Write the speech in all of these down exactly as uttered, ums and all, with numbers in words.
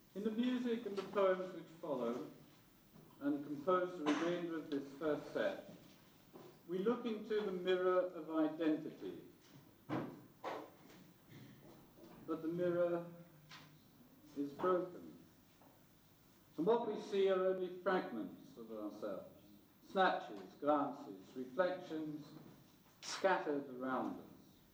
In the music and the poems which follow, and compose the remainder of this first set, we look into the mirror of identity. But the mirror is broken. And what we see are only fragments of ourselves, snatches, glances, reflections scattered around us.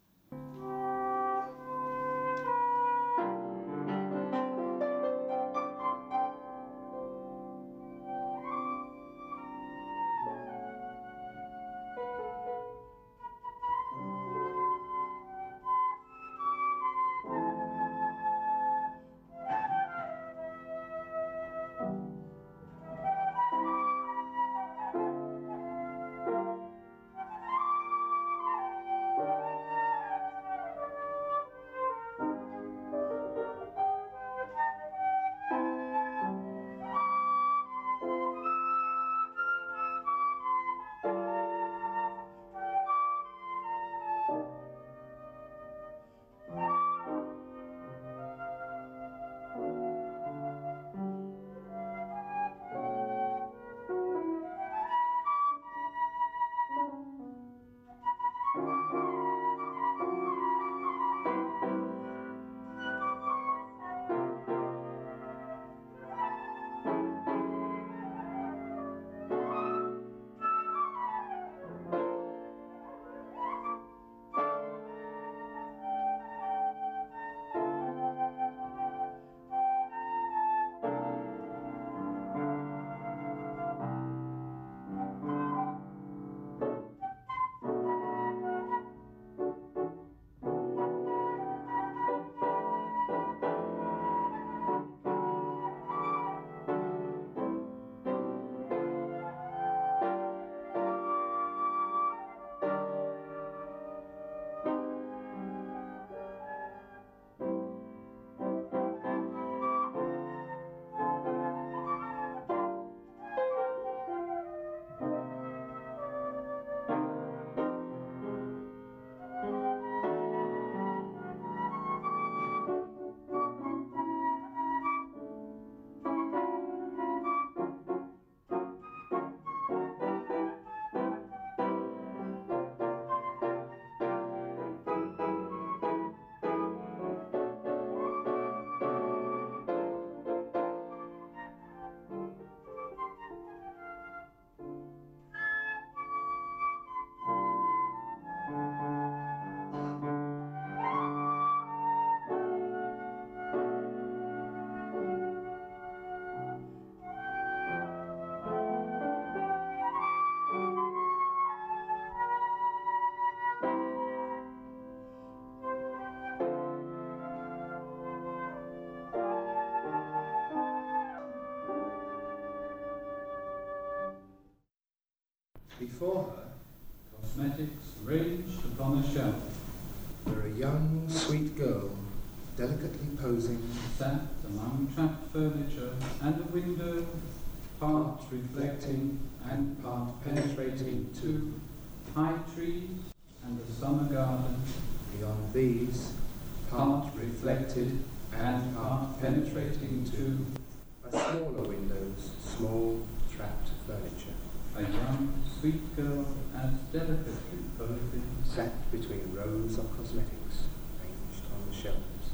Before her, cosmetics ranged upon a shelf, where a young, sweet girl, delicately posing, sat among trapped furniture and a window, part reflecting and part penetrating to high trees and a summer garden. Beyond these, part reflected and part penetrating to a smaller windows, small, trapped furniture. A young, sweet girl as delicately posing sat between rows of cosmetics ranged on the shelves.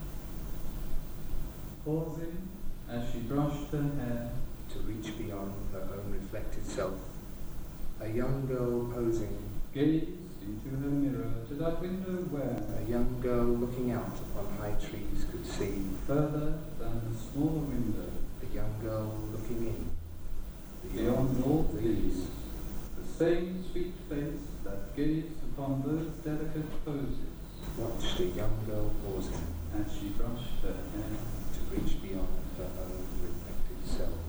Pausing as she brushed her hair to reach beyond her own reflected self, a young girl posing gazed into her mirror to that window where a young girl looking out upon high trees could see further than the smaller window, a young girl looking in. Beyond all these, the same sweet face that gazed upon those delicate poses watched a young girl pausing as she brushed her hair to reach beyond her own reflected selves.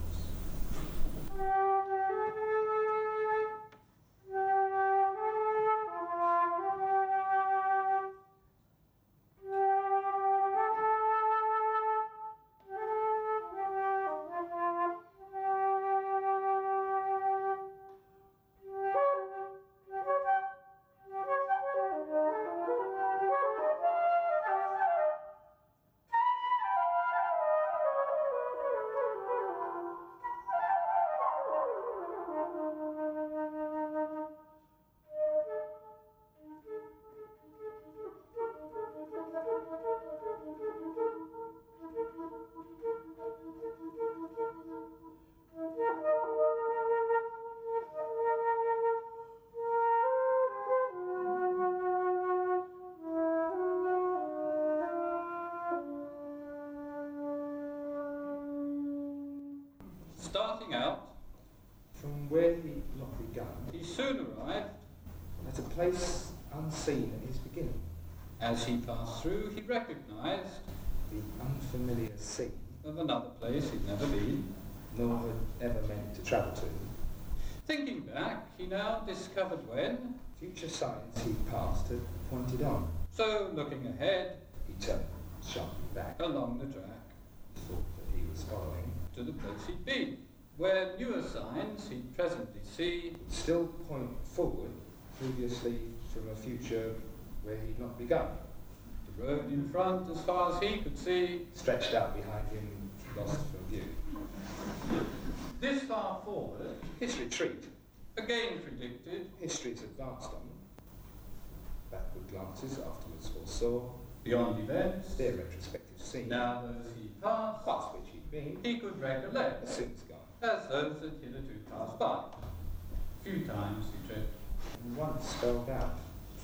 Starting out, From where he'd not begun, he soon arrived. at a place unseen at his beginning, As he passed through, he recognised the unfamiliar scene, of another place he'd never been. nor had ever meant to travel to. Thinking back, he now discovered when. Future signs he'd passed had pointed on. So, looking ahead, He turned sharply back, along the track, thought that he was following, to the place he'd been, where newer signs he'd presently see. would still point forward, previously from a future where he'd not begun, The road in front, as far as he could see. stretched out behind him, lost from view. This far forward, His retreat, again predicted. history's advanced on. Backward glances afterwards foresaw Beyond events, their retrospective scene, now those he passed, past which he'd been, he could recollect, as soon as gone. as those that hitherto passed by. Few times he tripped. And once spelled out.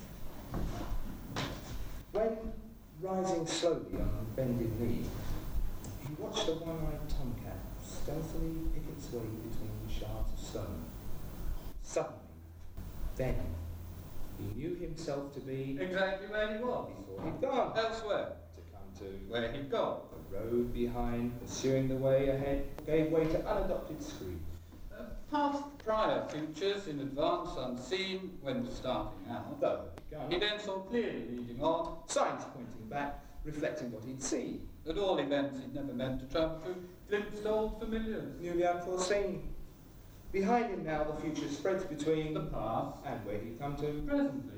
When, rising slowly on bended knee, he watched a one-eyed tomcat stealthily pick its way between shards of stone. Suddenly, then, he knew himself to be Exactly where he was. before he'd gone, Elsewhere, to come to where he'd gone. the road behind, pursuing the way ahead, gave way to unadopted screams. Uh, past prior futures in advance unseen when starting out. Though he'd He begun, then saw clearly leading on, signs pointing back, reflecting what he'd seen, at all events he'd never meant to travel to, glimpsed old familiars. newly unforeseen. Behind him now, the future spreads between The past, and where he'd come to. presently.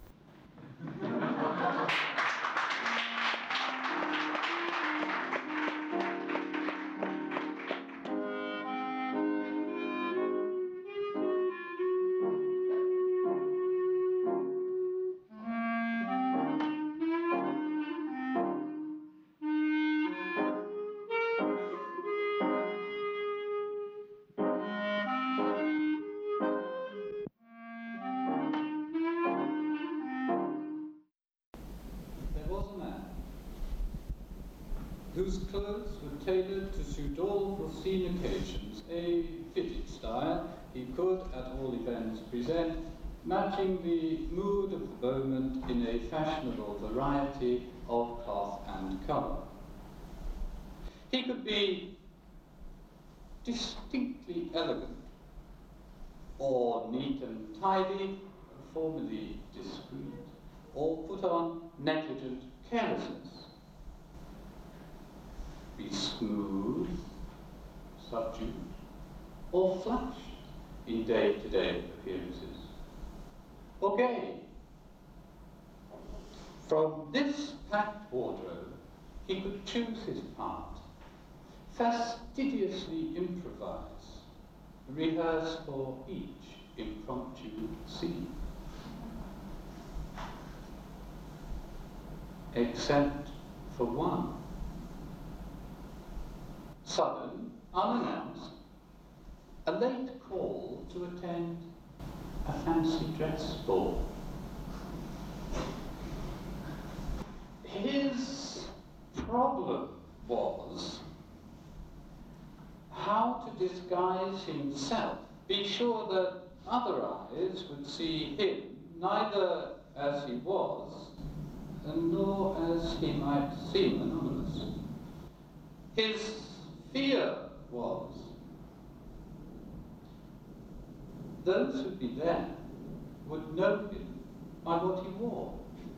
There was a man whose clothes were tailored to suit all foreseen occasions, a fitted style he could at all events present, matching the mood of the moment in a fashionable variety of cloth and colour. He could be distinctly elegant, or neat and tidy, formally discreet, or put on negligent carelessness. Be smooth, subdued, or flushed in day-to-day appearances, or gay. From this packed wardrobe, he could choose his part, fastidiously improvise, rehearse for each impromptu scene. Except for one. Sudden, unannounced, a late call to attend a fancy dress ball. His problem was how to disguise himself, be sure that other eyes would see him neither as he was, and nor as he might seem anonymous. His fear was those who'd be there would know him by what he wore.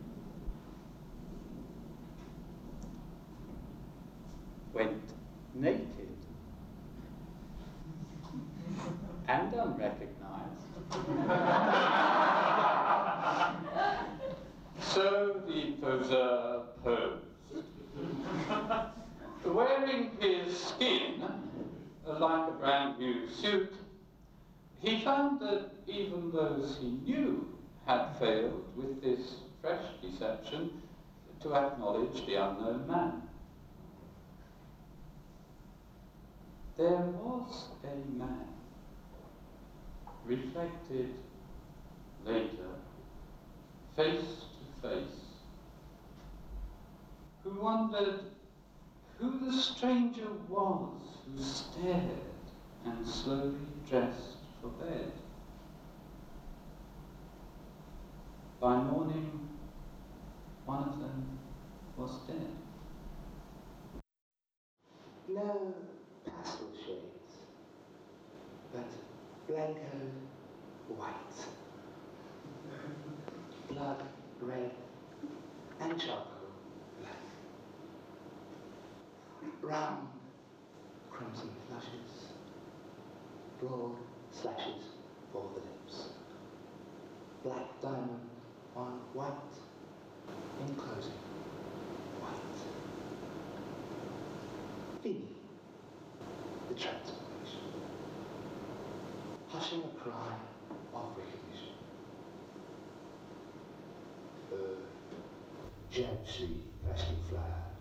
Went naked and unrecognized. So the poser posed. Wearing his skin like a brand new suit, he found that even those he knew had failed with this fresh deception to acknowledge the unknown man. There was a man, reflected later, face to face, who wondered who the stranger was who stared and slowly dressed for bed. By morning, one of them was dead. No pastel shades, but blanco white, blood red, and charcoal black. Round crimson flushes, broad slashes for the lips. Black diamond on white, enclosing white. Feeling the transformation, hushing a cry of recognition. Euh, j'ai appris à ce qu'il